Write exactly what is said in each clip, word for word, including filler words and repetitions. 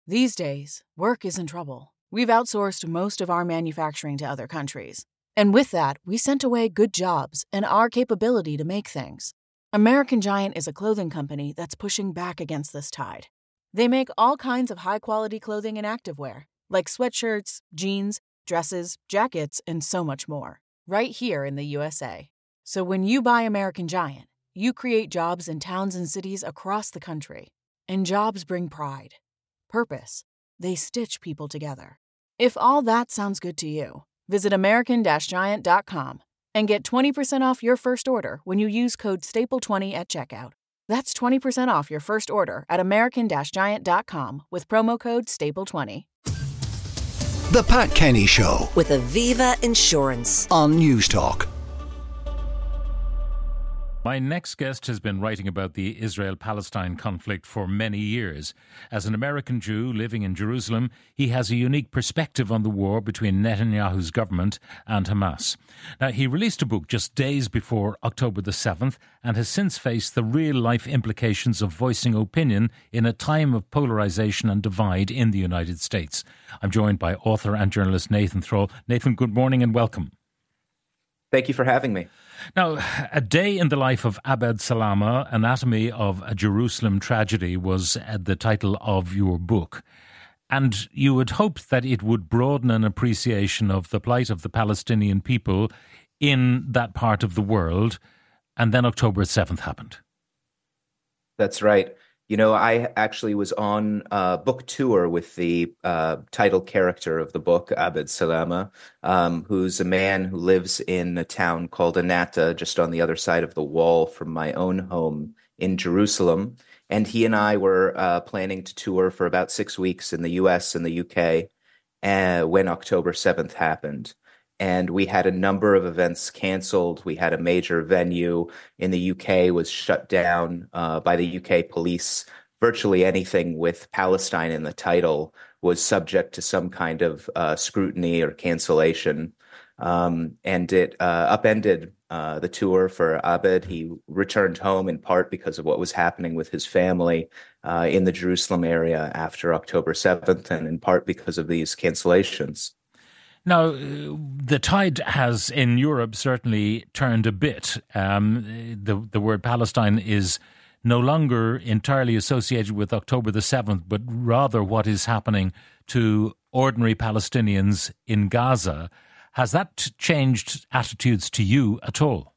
These days, work is in trouble. We've outsourced most of our manufacturing to other countries. And with that, we sent away good jobs and our capability to make things. American Giant is a clothing company that's pushing back against this tide. They make all kinds of high-quality clothing and activewear, like sweatshirts, jeans, dresses, jackets, and so much more, right here in the U S A. So when you buy American Giant, you create jobs in towns and cities across the country. And jobs bring pride, purpose. They stitch people together. If all that sounds good to you, visit American Giant dot com and get twenty percent off your first order when you use code staple twenty at checkout. That's twenty percent off your first order at American Giant dot com with promo code staple twenty. The Pat Kenny Show with Aviva Insurance on News Talk. My next guest has been writing about the Israel-Palestine conflict for many years. As an American Jew living in Jerusalem, he has a unique perspective on the war between Netanyahu's government and Hamas. Now, he released a book just days before October the seventh and has since faced the real-life implications of voicing opinion in a time of polarization and divide in the United States. I'm joined by author and journalist Nathan Thrall. Nathan, good morning and welcome. Thank you for having me. Now, A Day in the Life of Abed Salama, Anatomy of a Jerusalem Tragedy was the title of your book. And you had hoped that it would broaden an appreciation of the plight of the Palestinian people in that part of the world. And then October seventh happened. That's right. You know, I actually was on a book tour with the uh, title character of the book, Abed Salama, um, who's a man who lives in a town called Anata, just on the other side of the wall from my own home in Jerusalem. And he and I were uh, planning to tour for about six weeks in the U S and the U K uh, when October seventh happened. And we had a number of events canceled. We had a major venue in the U K was shut down uh, by the U K police. Virtually anything with Palestine in the title was subject to some kind of uh, scrutiny or cancellation. Um, and it uh, upended uh, the tour for Abed. He returned home in part because of what was happening with his family uh, in the Jerusalem area after October seventh, and in part because of these cancellations. Now, the tide has, in Europe, certainly turned a bit. Um, the, the word Palestine is no longer entirely associated with October the seventh, but rather what is happening to ordinary Palestinians in Gaza. Has that changed attitudes to you at all?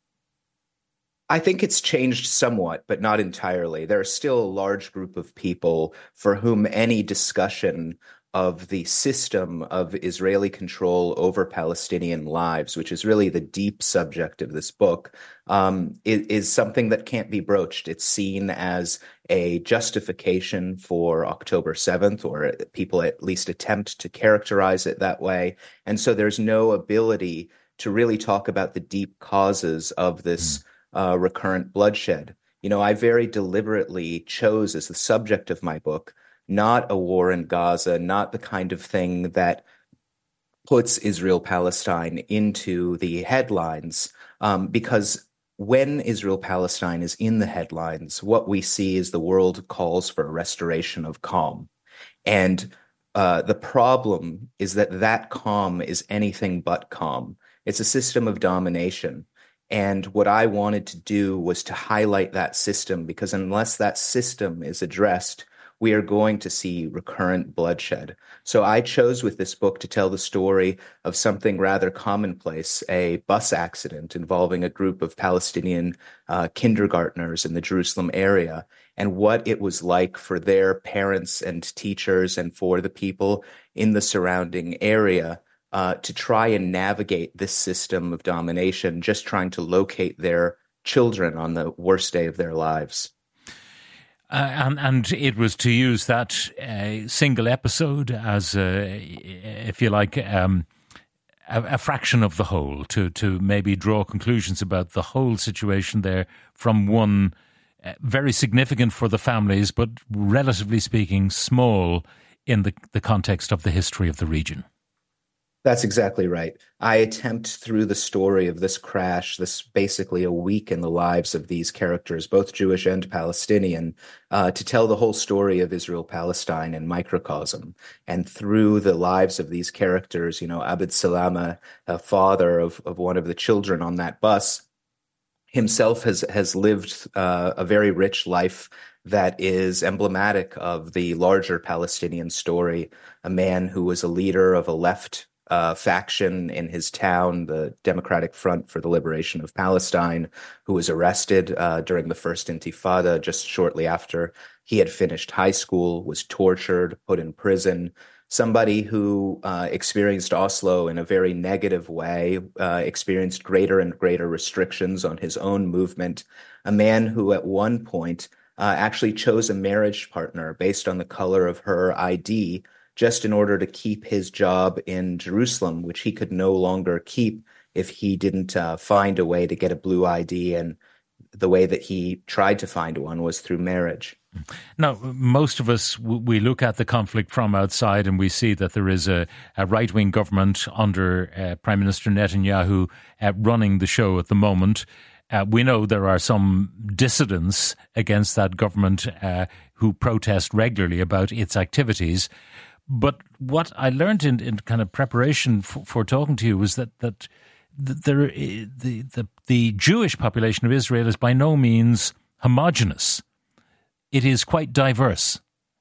I think it's changed somewhat, but not entirely. There are still a large group of people for whom any discussion of the system of Israeli control over Palestinian lives, which is really the deep subject of this book, um, is, is something that can't be broached. It's seen as a justification for October seventh, or people at least attempt to characterize it that way. And so there's no ability to really talk about the deep causes of this uh, recurrent bloodshed. You know, I very deliberately chose as the subject of my book not a war in Gaza, not the kind of thing that puts Israel-Palestine into the headlines, um, because when Israel-Palestine is in the headlines, what we see is the world calls for a restoration of calm. And uh, the problem is that that calm is anything but calm. It's a system of domination. And what I wanted to do was to highlight that system, because unless that system is addressed, we are going to see recurrent bloodshed. So I chose with this book to tell the story of something rather commonplace, a bus accident involving a group of Palestinian uh, kindergartners in the Jerusalem area, and what it was like for their parents and teachers and for the people in the surrounding area uh, to try and navigate this system of domination, just trying to locate their children on the worst day of their lives. Uh, and, and it was to use that uh, single episode as, uh, if you like, um, a, a fraction of the whole, to, to maybe draw conclusions about the whole situation there from one uh, very significant for the families, but relatively speaking, small in the, the context of the history of the region. That's exactly right. I attempt through the story of this crash, this basically a week in the lives of these characters, both Jewish and Palestinian, uh, to tell the whole story of Israel-Palestine in microcosm. And through the lives of these characters, you know, Abd Salama, a father of, of one of the children on that bus, himself has, has lived uh, a very rich life that is emblematic of the larger Palestinian story, a man who was a leader of a left Uh, faction in his town, the Democratic Front for the Liberation of Palestine, who was arrested uh, during the first Intifada just shortly after he had finished high school, was tortured, put in prison. Somebody who uh, experienced Oslo in a very negative way, uh, experienced greater and greater restrictions on his own movement. A man who at one point uh, actually chose a marriage partner based on the color of her I D, just in order to keep his job in Jerusalem, which he could no longer keep if he didn't uh, find a way to get a blue I D. And the way that he tried to find one was through marriage. Now, most of us, we look at the conflict from outside and we see that there is a, a right-wing government under uh, Prime Minister Netanyahu uh, running the show at the moment. Uh, we know there are some dissidents against that government uh, who protest regularly about its activities. But what I learned in, in kind of preparation for, for talking to you was that that there, the, the the Jewish population of Israel is by no means homogenous. It is quite diverse.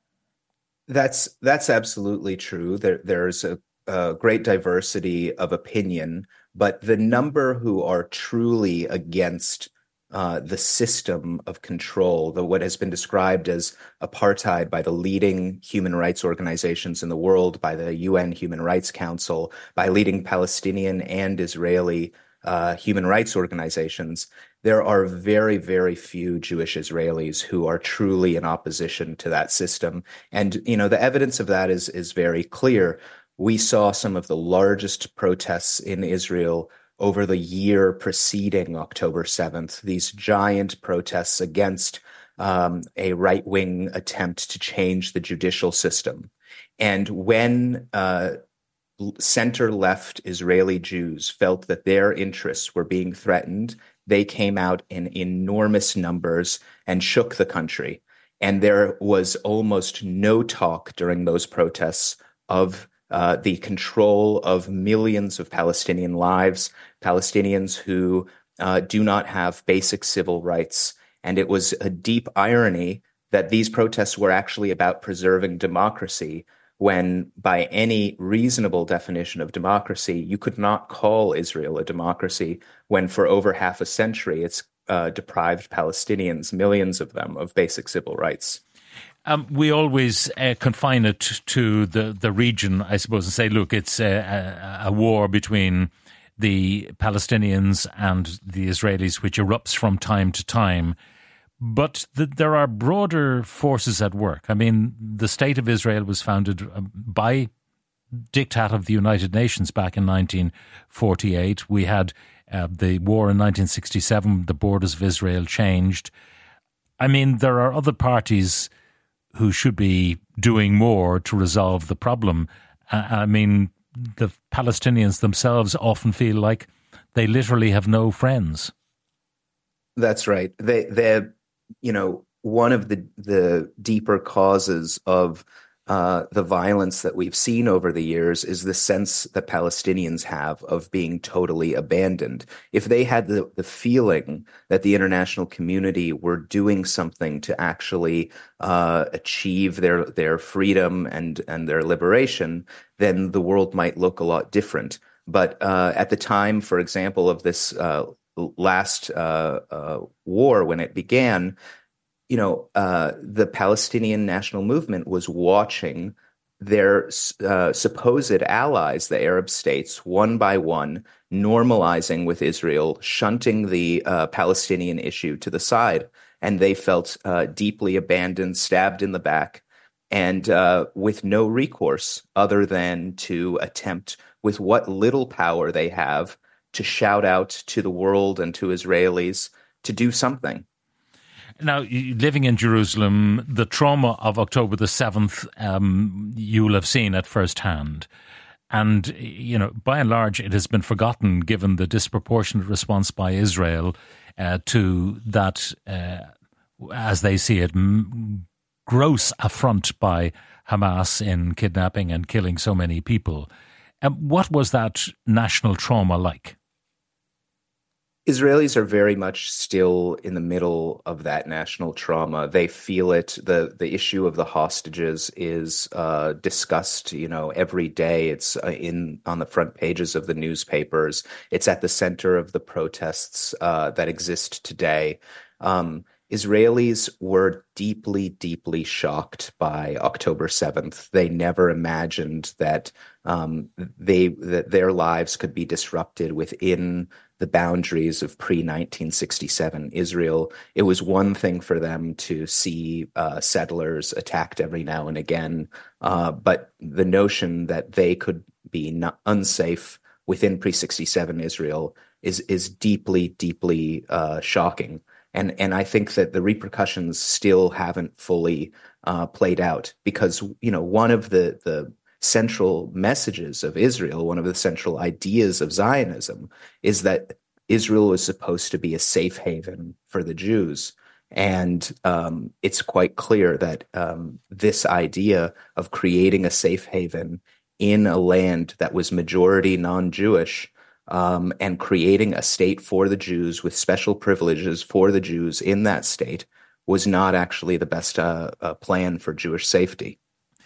That's that's absolutely true. There there's a, a great diversity of opinion, but the number who are truly against Uh, the system of control, the what has been described as apartheid by the leading human rights organizations in the world, by the U N Human Rights Council, by leading Palestinian and Israeli uh, human rights organizations, there are very, very few Jewish Israelis who are truly in opposition to that system. And, you know, the evidence of that is is very clear. We saw some of the largest protests in Israel over the year preceding October seventh, these giant protests against um, a right-wing attempt to change the judicial system. And when uh, center-left Israeli Jews felt that their interests were being threatened, they came out in enormous numbers and shook the country. And there was almost no talk during those protests of Uh, the control of millions of Palestinian lives, Palestinians who uh, do not have basic civil rights. And it was a deep irony that these protests were actually about preserving democracy, when by any reasonable definition of democracy, you could not call Israel a democracy, when for over half a century it's uh, deprived Palestinians, millions of them, of basic civil rights. Um, we always uh, confine it to the, the region, I suppose, and say, look, it's a, a, a war between the Palestinians and the Israelis, which erupts from time to time. But the, there are broader forces at work. I mean, the State of Israel was founded by diktat of the United Nations back in nineteen forty-eight. We had uh, the war in nineteen sixty-seven. The borders of Israel changed. I mean, there are other parties who should be doing more to resolve the problem. Uh, I mean, the Palestinians themselves often feel like they literally have no friends. That's right. They, they're, you know, one of the the deeper causes of uh, the violence that we've seen over the years is the sense that Palestinians have of being totally abandoned. If they had the, the feeling that the international community were doing something to actually uh, achieve their their freedom and, and their liberation, then the world might look a lot different. But uh, at the time, for example, of this uh, last uh, uh, war, when it began, you know, uh, the Palestinian national movement was watching their uh, supposed allies, the Arab states, one by one, normalizing with Israel, shunting the uh, Palestinian issue to the side. And they felt uh, deeply abandoned, stabbed in the back, and uh, with no recourse other than to attempt, with what little power they have, to shout out to the world and to Israelis to do something. Now, living in Jerusalem, the trauma of October the seventh, um, you will have seen at first hand. And, you know, by and large, it has been forgotten given the disproportionate response by Israel uh, to that, uh, as they see it, m- gross affront by Hamas in kidnapping and killing so many people. Um, what was that national trauma like? Israelis are very much still in the middle of that national trauma. They feel it. The the issue of the hostages is uh, discussed, you know, every day. It's uh, in on the front pages of the newspapers. It's at the center of the protests uh, that exist today. Um, Israelis were deeply, deeply shocked by October seventh. They never imagined that um, they that their lives could be disrupted within the boundaries of pre nineteen sixty-seven Israel. It was one thing for them to see uh, settlers attacked every now and again, uh, but the notion that they could be not unsafe within pre sixty-seven Israel is is deeply, deeply uh, shocking. And and I think that the repercussions still haven't fully uh, played out because, you know, one of the the central messages of Israel, one of the central ideas of Zionism is that Israel is supposed to be a safe haven for the Jews. And um, it's quite clear that um, this idea of creating a safe haven in a land that was majority non-Jewish um, and creating a state for the Jews with special privileges for the Jews in that state was not actually the best uh, uh, plan for Jewish safety.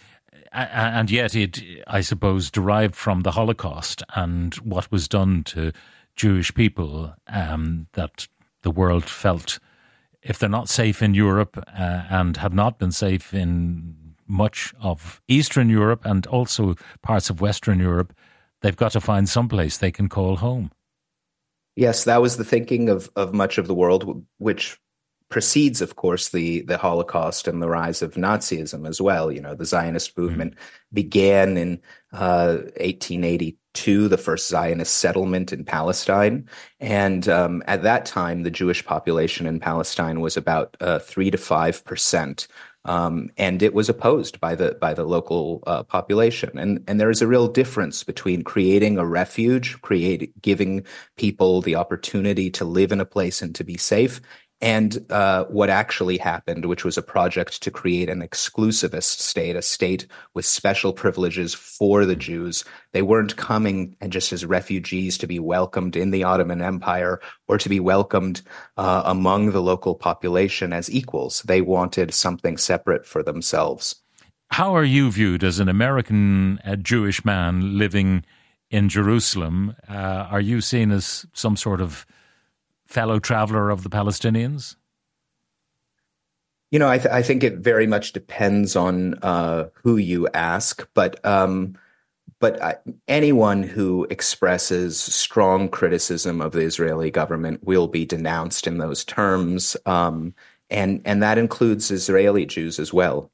And yet it, I suppose, derived from the Holocaust and what was done to Jewish people, um, that the world felt if they're not safe in Europe uh, and have not been safe in much of Eastern Europe and also parts of Western Europe, they've got to find some place they can call home. Yes, that was the thinking of, of much of the world, which precedes, of course, the the Holocaust and the rise of Nazism as well. You know, the Zionist movement mm-hmm. began in uh, eighteen eighty-two, the first Zionist settlement in Palestine. And um, at that time, the Jewish population in Palestine was about uh, three to five percent. Um, and it was opposed by the by the local uh, population. And, and there is a real difference between creating a refuge, create, giving people the opportunity to live in a place and to be safe, and uh, what actually happened, which was a project to create an exclusivist state, a state with special privileges for the Jews. They weren't coming and just as refugees to be welcomed in the Ottoman Empire or to be welcomed uh, among the local population as equals. They wanted something separate for themselves. How are you viewed as an American uh, Jewish man living in Jerusalem? Uh, are you seen as some sort of fellow traveler of the Palestinians? You know, I, th- I think it very much depends on uh, who you ask, but um, but I, anyone who expresses strong criticism of the Israeli government will be denounced in those terms, um, and and that includes Israeli Jews as well.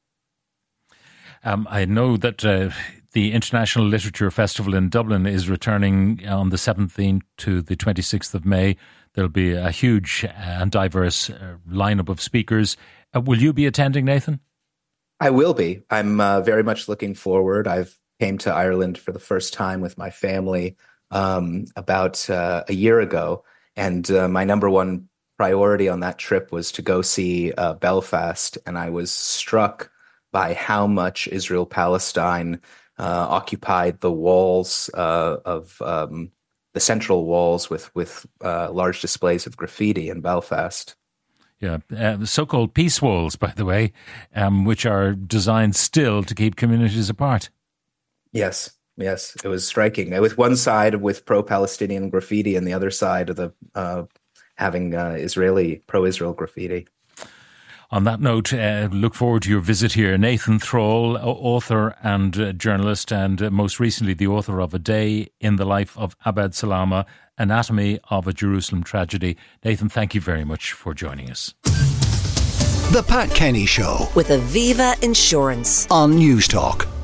Um, I know that uh, the International Literature Festival in Dublin is returning on the seventeenth to the twenty-sixth of May. There'll be a huge and diverse uh, lineup of speakers. Uh, will you be attending, Nathan? I will be. I'm uh, very much looking forward. I've came to Ireland for the first time with my family um, about uh, a year ago, and uh, my number one priority on that trip was to go see uh, Belfast, and I was struck by how much Israel-Palestine uh, occupied the walls uh, of um, the central walls with with uh, large displays of graffiti in Belfast. Yeah, uh, the so-called peace walls, by the way, um, which are designed still to keep communities apart. Yes, yes, it was striking. With one side with pro-Palestinian graffiti and the other side of the uh, having uh, Israeli pro-Israel graffiti. On that note, uh, look forward to your visit here. Nathan Thrall, author and uh, journalist, and uh, most recently the author of A Day in the Life of Abed Salama, Anatomy of a Jerusalem Tragedy. Nathan, thank you very much for joining us. The Pat Kenny Show with Aviva Insurance on News Talk.